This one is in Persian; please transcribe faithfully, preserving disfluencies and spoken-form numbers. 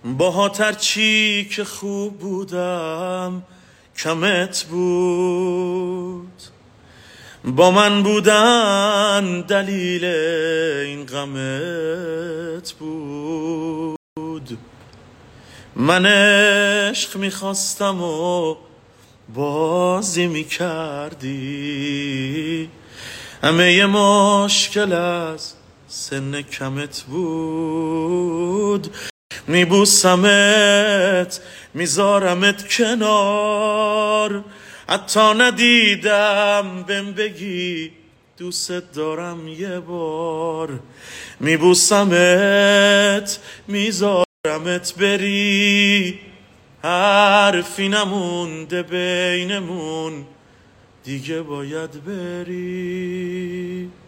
باهات هرچی که خوب بودم کمت بود، با من بودن دلیل این غمت بود. من عشق میخواستم و بازی میکردی، همه مشکل از سن کمت بود. میبوسمت میذارمت کنار، حتی ندیدم بهم بگی دوست دارم یه بار. میبوسمت میذارمت بری، حرفی نمونده بینمون دیگه باید بری.